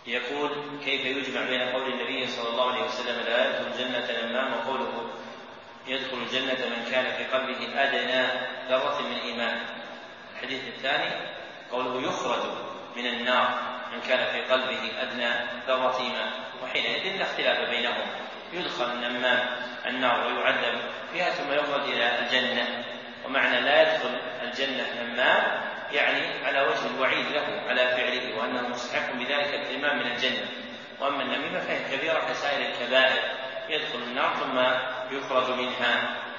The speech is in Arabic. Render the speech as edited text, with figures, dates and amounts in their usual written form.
يقول: كيف يجمع بين قول النبي صلى الله عليه وسلم لا يدخل الجنة نمام وقوله يدخل الجنة من كان في قلبه أدنى ذرة من إيمان؟ الحديث الثاني قوله يخرج من النار من كان في قلبه أدنى ذرة إيمان، وحينئذ لا اختلاف بينهم، يدخل النمام النار ويعذب فيها ثم يخرج إلى الجنة. ومعنى لا يدخل الجنة نمام يعني على وجه الوعيد له على فعله وأنه مستحق بذلك الحرمان من الجنة. وأما النميمة فهي كبيرة كسائر الكبائر، يدخل النار ثم يخرج منها.